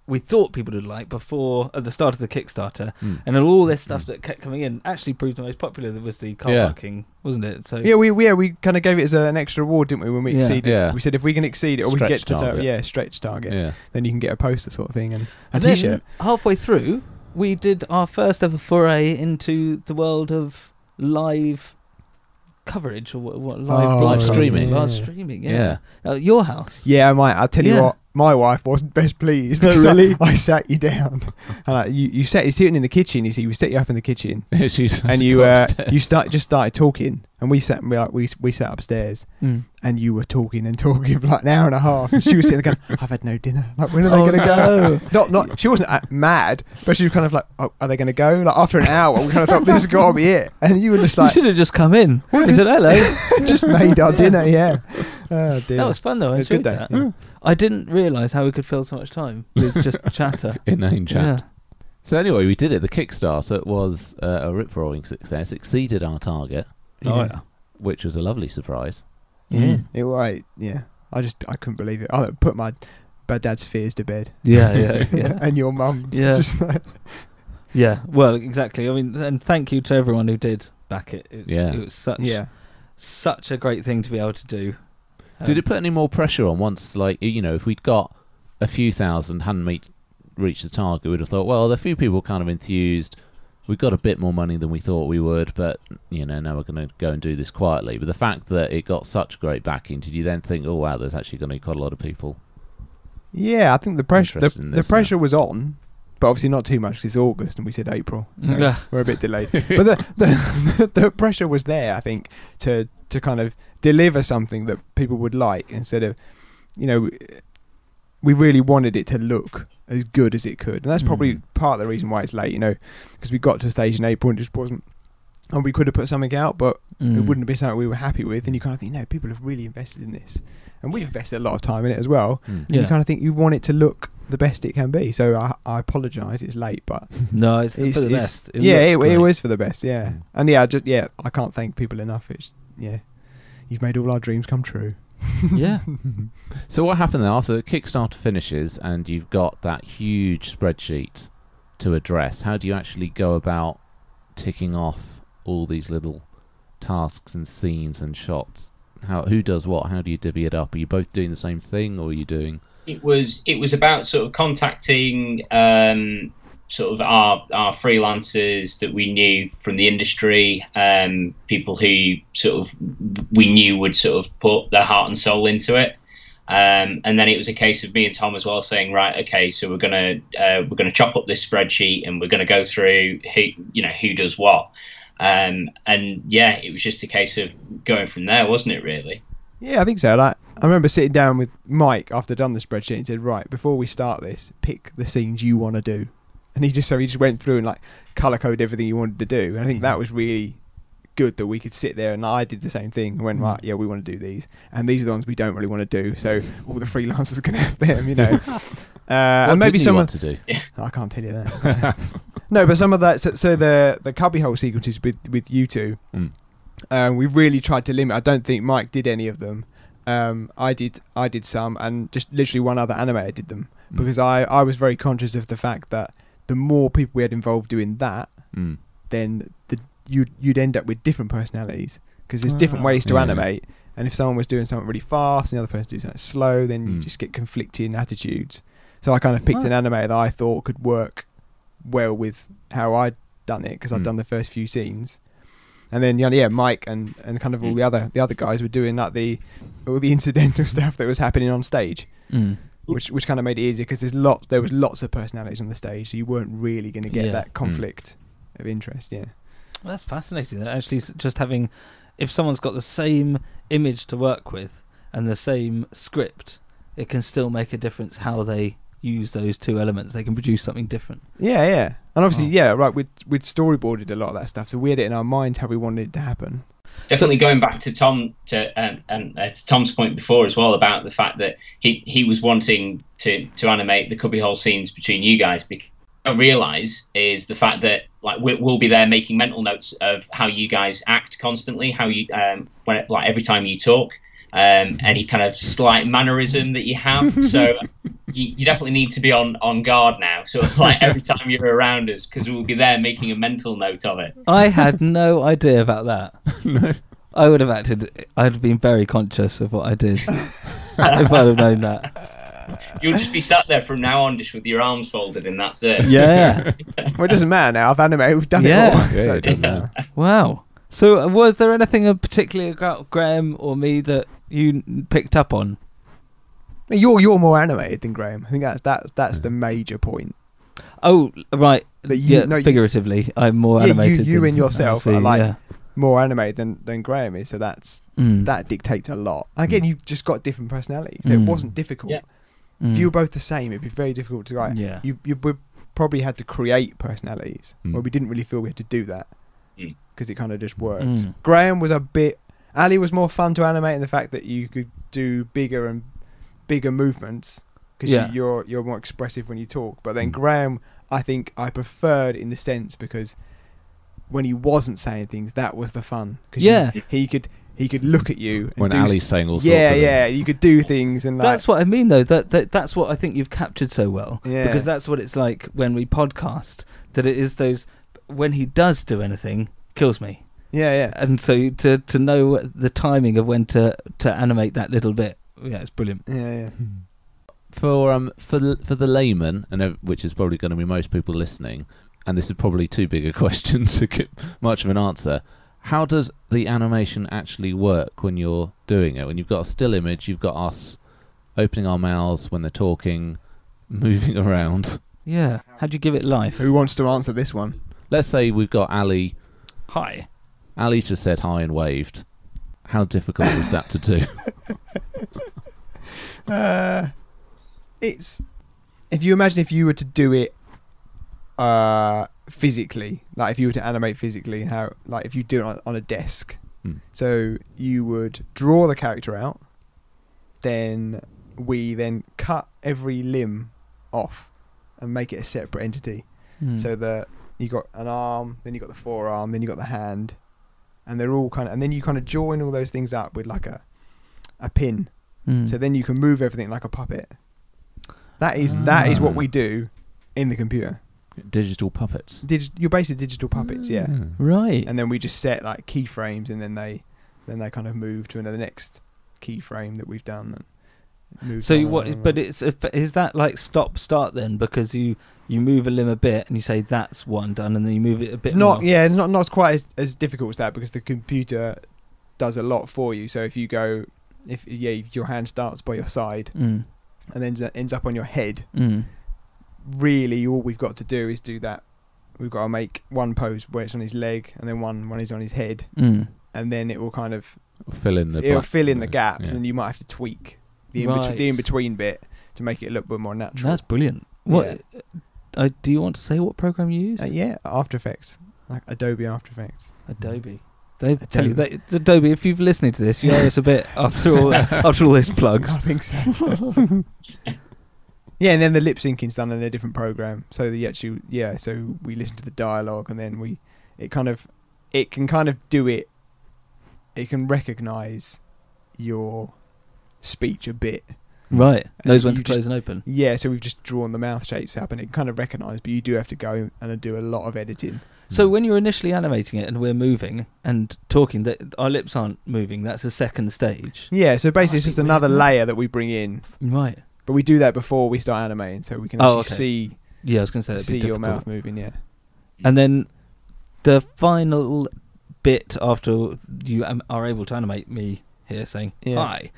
we thought people would like before at the start of the Kickstarter, and then all this stuff that kept coming in actually proved the most popular. That was the car parking, wasn't it? So we kind of gave it as an extra reward, didn't we? When we exceeded, we said if we can exceed it or we can get to stretch target, then you can get a poster sort of thing and a T-shirt. Halfway through, we did our first ever foray into the world of live coverage or what live streaming. Live streaming, your house. Yeah, I'll tell you what. My wife wasn't best pleased. Really? I sat you down. And you're sitting in the kitchen. You see, we set you up in the kitchen, and you started talking, and we sat upstairs, and you were talking for like an hour and a half. And she was sitting there going, "I've had no dinner. Like, when are they going to go?" Not. She wasn't mad, but she was kind of like, "Oh, are they going to go?" Like after an hour, we kind of thought this has got to be it, and you were just like, "You should have just come in." He said, "Hello." Just made our dinner. Yeah. Oh, dear. That was fun though. It was good day. Yeah. I didn't realise how we could fill so much time with just chatter. Inane chat. Yeah. So anyway, we did it. The Kickstarter was a rip-roaring success. Exceeded our target. Which was a lovely surprise. Yeah. Yeah. I couldn't believe it. I put my dad's fears to bed. Yeah. And your mum. Yeah. Just like... Yeah. Well, exactly. I mean, and thank you to everyone who did back it. It was such a great thing to be able to do. Did it put any more pressure on once, like, if we'd got a few thousand, hadn't reached the target, we'd have thought, well, a few people kind of enthused, we got a bit more money than we thought we would, but, now we're going to go and do this quietly. But the fact that it got such great backing, did you then think, oh, wow, there's actually going to be quite a lot of people? Yeah, I think the pressure was on, but obviously not too much because it's August and we said April, so we're a bit delayed. But the pressure was there, I think, to kind of deliver something that people would like instead of, we really wanted it to look as good as it could, and that's probably part of the reason why it's late, because we got to stage in April and it just wasn't, and we could have put something out, but it wouldn't have been something we were happy with, and you kind of think, people have really invested in this, and we've invested a lot of time in it as well, and you kind of think you want it to look the best it can be. So I apologise, it's late, but no, it's for the best. It was for the best, and I can't thank people enough. It's you've made all our dreams come true. Yeah. So what happened then after the Kickstarter finishes and you've got that huge spreadsheet to address? How do you actually go about ticking off all these little tasks and scenes and shots? Who does what? How do you divvy it up? Are you both doing the same thing, or are you doing? It was about sort of contacting sort of our freelancers that we knew from the industry, people who sort of we knew would sort of put their heart and soul into it, and then it was a case of me and Tom as well saying, right, okay, so we're gonna chop up this spreadsheet and we're gonna go through who does what, and it was just a case of going from there, wasn't it? Really? Yeah, I think so. Like, I remember sitting down with Mike after I'd done the spreadsheet and said, right, before we start this, pick the scenes you want to do. And he just went through and like colour code everything he wanted to do. And I think that was really good that we could sit there, and I did the same thing and went, right, yeah, we want to do these. And these are the ones we don't really want to do. So all the freelancers can have them, and maybe someone to do. I can't tell you that. No, but some of that. So the cubbyhole sequences with you two, we really tried to limit. I don't think Mike did any of them. I did some, and just literally one other animator did them, because I was very conscious of the fact that the more people we had involved doing that, then you'd end up with different personalities, because there's different ways to animate. And if someone was doing something really fast and the other person doing something slow, then you just get conflicting attitudes. So I kind of picked an animator that I thought could work well with how I'd done it, because I'd done the first few scenes. And then Mike and kind of all the other guys were doing like all the incidental stuff that was happening on stage, which kind of made it easier, because there was lots of personalities on the stage, so you weren't really going to get that conflict of interest. Yeah, well, that's fascinating. Actually, just having, if someone's got the same image to work with and the same script, it can still make a difference how they use those two elements. They can produce something different. Yeah. And obviously, we'd storyboarded a lot of that stuff, so we had it in our minds how we wanted it to happen. Definitely going back to Tom to Tom's point before as well, about the fact that he was wanting to animate the cubbyhole scenes between you guys. Because what I realise is the fact that like we'll be there making mental notes of how you guys act constantly, how you every time you talk, any kind of slight mannerism that you have. So you definitely need to be on guard now. So like every time you're around us, because we'll be there making a mental note of it. I had no idea about that. No. I would have acted. I'd have been very conscious of what I did if I'd have known that. You'll just be sat there from now on, just with your arms folded, and that's it. Yeah. Well, it doesn't matter now. I've animated. We've done Yeah. it all. Yeah, So it it doesn't doesn't matter. Wow. So was there anything particularly about Graham or me that you picked up on? You're more animated than Graham. I think that's the major point. Oh, right. That you- yeah, no, you- figuratively, I'm more Yeah, animated. you than and yourself Alice, are like yeah. more animated than Graham is. So that dictates a lot. Again, you've just got different personalities. It wasn't difficult. Yeah. If you were both the same, it'd be very difficult to write. Yeah. You would probably had to create personalities. Well, we didn't really feel we had to do that because it kind of just worked. Graham was a bit. Ali was more fun to animate in the fact that you could do bigger movements because Yeah. you're more expressive when you talk. But then Graham, I think I preferred in the sense because when he wasn't saying things, that was the fun. Cause Yeah. he could look at you. And When do Ali's saying all sorts yeah, of yeah, things. you could do things and like. That's what I mean, though. That's what I think you've captured so well. Yeah. Because that's what it's like when we podcast. That it is those when he does do anything, kills me. Yeah, yeah. And so to know the timing of when to animate that little bit, yeah, it's brilliant. Yeah, yeah. For the layman, and which is probably going to be most people listening, and this is probably too big a question to get much of an answer. How does the animation actually work when you're doing it? When you've got a still image, you've got us opening our mouths when they're talking, moving around. Yeah. How do you give it life? Who wants to answer this one? Let's say we've got Ali. Hi. Ali just said hi and waved. How difficult is that to do? It's if you imagine if you were to do it physically, like if you were to animate physically, how like if you do it on a desk, so you would draw the character out, then we cut every limb off and make it a separate entity. So that you got an arm, then you got the forearm, then you got the hand, and they're all kind of, and then you kind of join all those things up with like a pin. So then you can move everything like a puppet. That is what we do in the computer. Digital puppets. You're basically digital puppets, yeah. Right. And then we just set like keyframes, and then they kind of move to another next keyframe that we've done. And move So on what? and on. But is that like stop start then? Because you move a limb a bit and you say that's one done, and then you move it a bit. It's not, more. yeah, it's not quite as difficult as that because the computer does a lot for you. So if you go, if your hand starts by your side and then ends up on your head, really all we've got to do is do that. We've got to make one pose where it's on his leg, and then one is on his head, and then it will kind of fill in the gaps, and you might have to tweak the in between bit to make it look a bit more natural. That's brilliant. What do you want to say? What program you use? Yeah, After Effects, like Adobe After Effects. Adobe. They tell you that Adobe. If you've listening to this, you owe us a bit after all these plugs. I think so. Yeah, and then the lip syncing's done in a different program. So so we listen to the dialogue, and then it can do it. It can recognise your speech a bit. Right, knows And when to close and open. Yeah, so we've just drawn the mouth shapes up, and it kind of recognise, but you do have to go and do a lot of editing. So when you're initially animating it and we're moving and talking, that our lips aren't moving, that's a second stage. Yeah, so basically it's just another layer that we bring in. Right. But we do that before we start animating, so we can actually see. Yeah, I was going to say see your mouth moving. Yeah. And then the final bit after you are able to animate me here saying hi,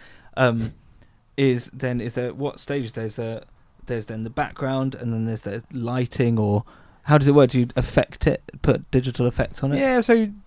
is there what stage? There's then the background, and then there's the lighting, or how does it work? Do you affect it? Put digital effects on it? Yeah.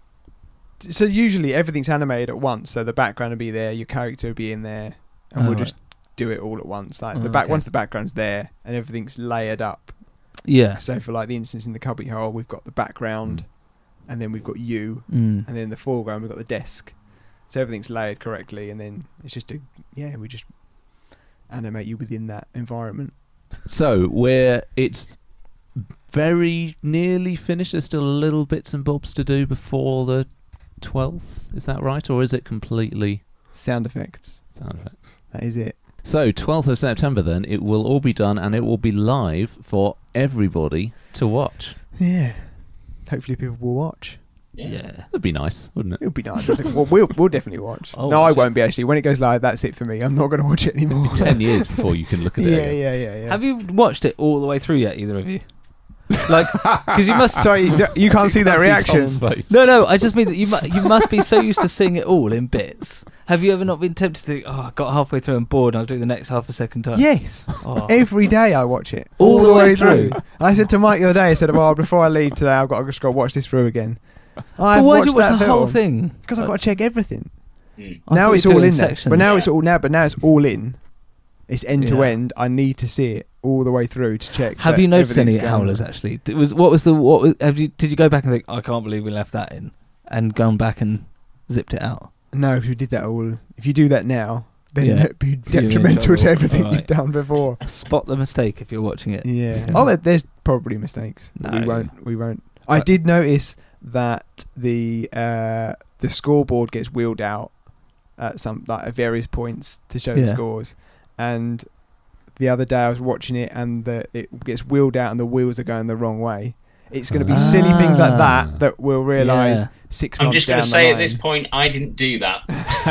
So usually everything's animated at once. So the background will be there, your character will be in there, and we'll just do it all at once. Like once the background's there and everything's layered up. Yeah. So for like the instance in the cubby hole, we've got the background, and then we've got you, and then in the foreground we've got the desk. So everything's layered correctly, and then it's just we just animate you within that environment. So it's very nearly finished. There's still little bits and bobs to do before the 12th. Is that right, or is it completely sound effects? Sound effects. That is it. So 12th of September, then it will all be done, and it will be live for everybody to watch. Yeah. Hopefully people will watch. Yeah. It'd be nice, wouldn't it? It'll be nice. I think we'll definitely watch. Oh, no, I won't be actually. When it goes live, that's it for me. I'm not going to watch it anymore. 10 years before you can look at it. Yeah. Have you watched it all the way through yet, either of you? Like, because you must. Sorry, you can't see that reaction. No, I just mean that you must be so used to seeing it all in bits. Have you ever not been tempted to think, I got halfway through and bored, I'll do the next half a second time? Yes. Oh. Every day I watch it. All the way through. I said to Mike the other day, I said, before I leave today, I've got to just go watch this through again. But why do you watch the whole thing? Because I've got to check everything. I Now thought it's you were all doing in there. sections. But now it's all in. It's end to end. I need to see it all the way through to check. Have that you noticed any everything's going. howlers actually? Did you go back and think, I can't believe we left that in, and gone back and zipped it out? No, because we did that all. If you do that now, then Yeah. that'd be detrimental to everything you've done before. Spot the mistake if you're watching it. Yeah. Oh, there's probably mistakes. No. We won't. I did notice that the scoreboard gets wheeled out at at various points to show the scores, and the other day I was watching it and it gets wheeled out and the wheels are going the wrong way. It's going to be silly things like that we'll realise 6 months down the line. I'm just going to say at this point, I didn't do that.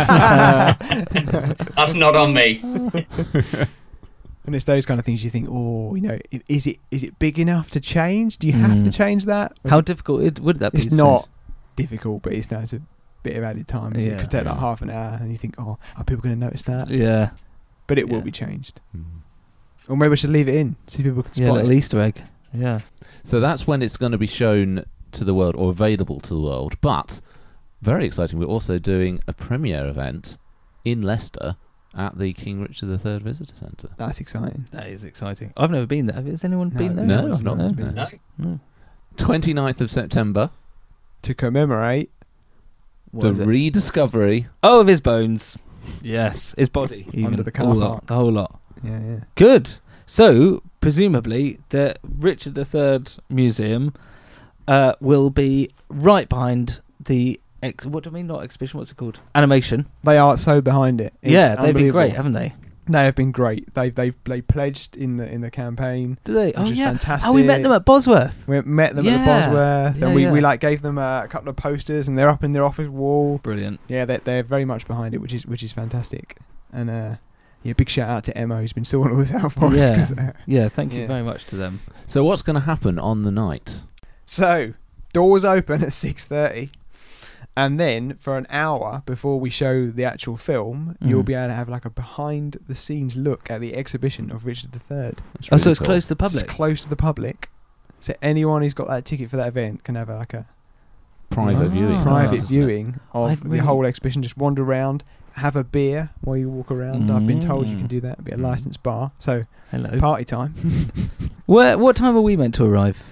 That's not on me. And it's those kind of things you think, is it big enough to change? Do you have to change that? How difficult would that be? It's not difficult, but it's a bit of added time. It could take like half an hour, and you think, are people going to notice that? Yeah. But it will be changed. Or maybe I should leave it in, see if people can spot it. Little Easter egg. Yeah. So that's when it's going to be shown to the world, or available to the world. But, very exciting, we're also doing a premiere event in Leicester at the King Richard III Visitor Centre. That's exciting. That is exciting. I've never been there. Has anyone been there? No, I've not. No. 29th of September. To commemorate the rediscovery of his bones. Yes, his body. Even. Under the car park. The whole lot. Yeah. Good. So, presumably, the Richard III Museum will be right behind the... what do I mean? Not exhibition. What's it called? Animation. They are so behind it. It's they've been great, haven't they? They have been great. They pledged in the campaign. Did they? Which is fantastic. Oh, we met them at Bosworth. We met them at the Bosworth, and we gave them a couple of posters, and they're up in their office wall. Brilliant. Yeah, they're very much behind it, which is fantastic. And big shout out to Emma, who's been sorting all this out for us. Thank you very much to them. So what's going to happen on the night? So doors open at 6:30. And then, for an hour before we show the actual film, you'll be able to have like a behind-the-scenes look at the exhibition of Richard III. So it's close to the public? It's close to the public. So anyone who's got that ticket for that event can have like a private viewing of the whole exhibition. Just wander around, have a beer while you walk around. I've been told you can do that. It'll be a licensed bar. So, party time. What time are we meant to arrive?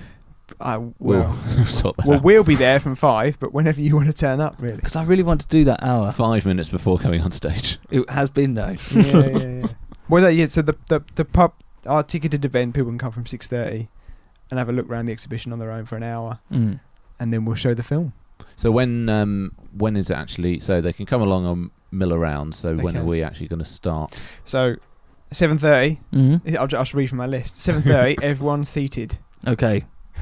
We'll be there from 5, but whenever you want to turn up, really. Because I really want to do that hour. 5 minutes before coming on stage. It has been no. Yeah. Well, so the pub, our ticketed event, people can come from 6:30 and have a look around the exhibition on their own for an hour, and then we'll show the film. So when is it actually? So they can come along and mill around. So when are we actually going to start? So 7:30. I'll just read from my list. 7:30. Everyone seated. Okay.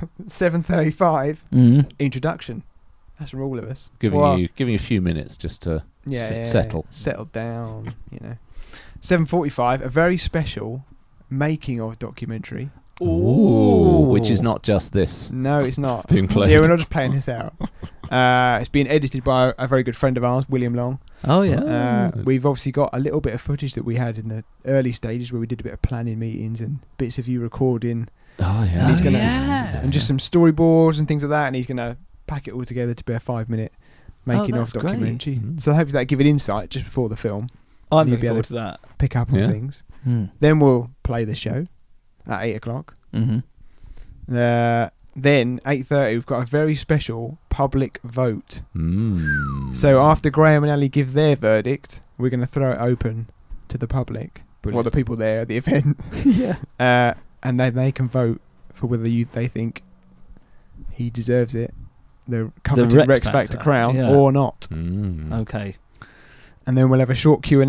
7:35. Introduction. That's from all of us. Giving you a few minutes just to settle down. 7:45. A very special making of documentary. Ooh, which is not just this. No, it's not being played. Yeah, we're not just playing this out. It's being edited by a very good friend of ours, William Long. Oh yeah. We've obviously got a little bit of footage that we had in the early stages where we did a bit of planning meetings and bits of you recording. Oh yeah. And he's gonna and just some storyboards and things like that, and he's gonna pack it all together to be a 5-minute making of documentary. So hopefully that'll give an insight just before the film. I'm looking forward to that. Pick up on things. Then we'll play the show at 8 o'clock. Then 8:30 we've got a very special public vote. So after Graham and Ali give their verdict, we're going to throw it open to the public. Well, the people there at the event. And then they can vote for whether they think he deserves it, the coveted Rex Factor crown, or not. Okay. And then we'll have a short Q&A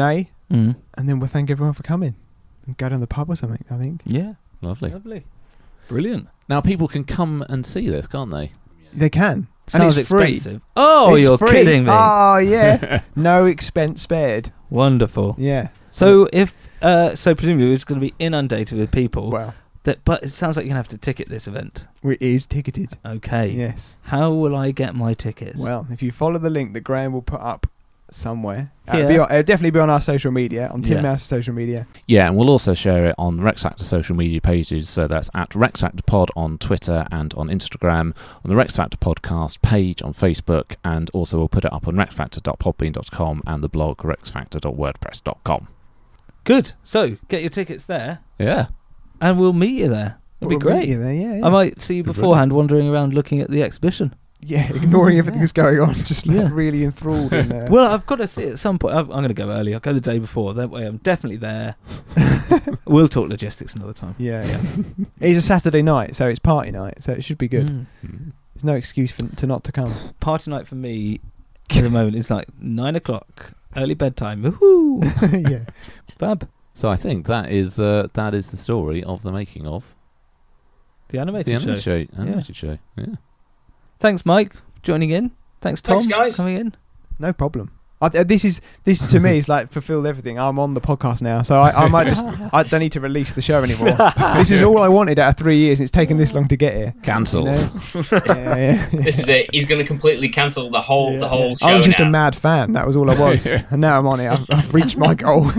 and then we'll thank everyone for coming and go down the pub or something, I think. Yeah. Lovely. Brilliant. Now people can come and see this, can't they? They can. Sounds and it's free. expensive. Oh, it's you're free. kidding me. Oh, yeah. No expense spared. Wonderful. Yeah. So so presumably it's going to be inundated with people. Well, but it sounds like you're going to have to ticket this event. It is ticketed. Okay. Yes. How will I get my tickets? Well, if you follow the link that Graham will put up somewhere, Here. it'll definitely be on our social media, on Tim Mouse's social media. Yeah, and we'll also share it on the Rex Factor social media pages. So that's at Rex Factor Pod on Twitter and on Instagram, on the Rex Factor Podcast page on Facebook, and also we'll put it up on rexfactor.podbean.com and the blog rexfactor.wordpress.com. Good. So get your tickets there. Yeah. And we'll meet you there. It'll be great. Meet you there, yeah. I might see you beforehand wandering around looking at the exhibition. Yeah, ignoring everything that's going on, just really enthralled. In, well, I've got to see it at some point. I'm going to go early. I'll go the day before. That way I'm definitely there. We'll talk logistics another time. Yeah. It's a Saturday night, so it's party night, so it should be good. There's no excuse to not to come. Party night for me at the moment is like 9 o'clock, early bedtime. Woohoo! Yeah. Fab. So I think that is the story of the making of the animated show. Yeah. Thanks, Mike, joining in. Thanks, Tom, Thanks, guys. coming in. No problem. This to me is like fulfilled everything. I'm on the podcast now, so I might just I don't need to release the show anymore. This is all I wanted out of 3 years, and it's taken this long to get here. Cancelled. Yeah. This is it. He's going to completely cancel the whole show. I was just now. a mad fan. That was all I was, and now I'm on it. I've reached my goal.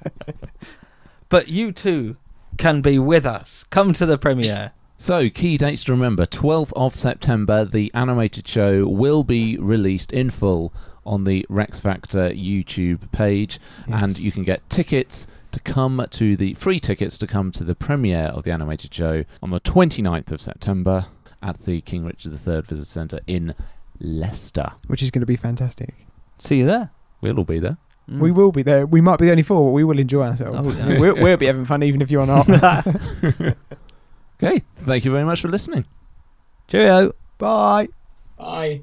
But you too can be with us. Come to the premiere. So, key dates to remember. 12th of September, the animated show will be released in full on the Rex Factor YouTube page, and you can get tickets to come to the free tickets to come to the premiere of the animated show on the 29th of September at the King Richard III Visitor Centre in Leicester. Which is going to be fantastic. See you there. We'll all be there. We will be there. We might be the only four, but we will enjoy ourselves. Oh, yeah. We'll be having fun even if you're not. Okay, thank you very much for listening. Cheerio. Bye. Bye.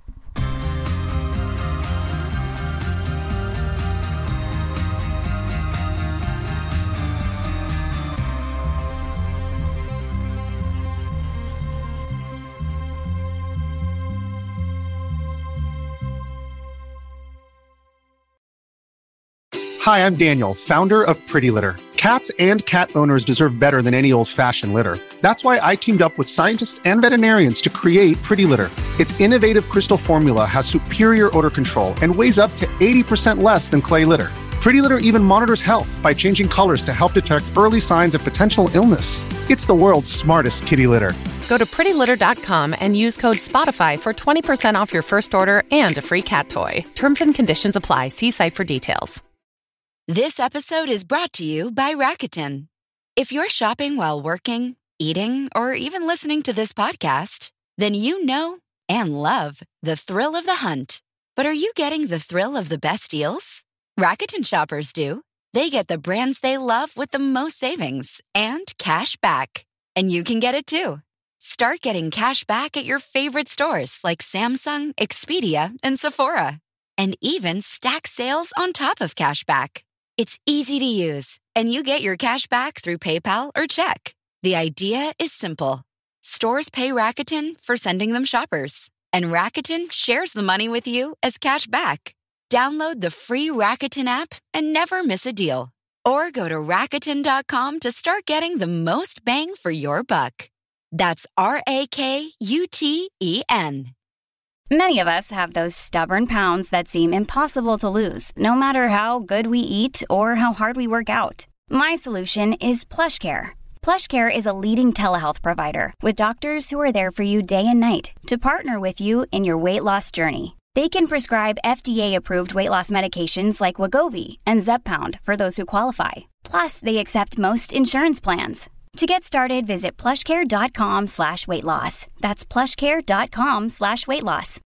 Hi, I'm Daniel, founder of Pretty Litter. Cats and cat owners deserve better than any old-fashioned litter. That's why I teamed up with scientists and veterinarians to create Pretty Litter. Its innovative crystal formula has superior odor control and weighs up to 80% less than clay litter. Pretty Litter even monitors health by changing colors to help detect early signs of potential illness. It's the world's smartest kitty litter. Go to prettylitter.com and use code SPOTIFY for 20% off your first order and a free cat toy. Terms and conditions apply. See site for details. This episode is brought to you by Rakuten. If you're shopping while working, eating, or even listening to this podcast, then you know and love the thrill of the hunt. But are you getting the thrill of the best deals? Rakuten shoppers do. They get the brands they love with the most savings and cash back. And you can get it too. Start getting cash back at your favorite stores like Samsung, Expedia, and Sephora. And even stack sales on top of cash back. It's easy to use, and you get your cash back through PayPal or check. The idea is simple. Stores pay Rakuten for sending them shoppers, and Rakuten shares the money with you as cash back. Download the free Rakuten app and never miss a deal. Or go to Rakuten.com to start getting the most bang for your buck. That's RAKUTEN. Many of us have those stubborn pounds that seem impossible to lose, no matter how good we eat or how hard we work out. My solution is PlushCare. PlushCare is a leading telehealth provider with doctors who are there for you day and night to partner with you in your weight loss journey. They can prescribe FDA-approved weight loss medications like Wegovy and Zepbound for those who qualify. Plus, they accept most insurance plans. To get started, visit plushcare.com/weightloss. That's plushcare.com/weightloss.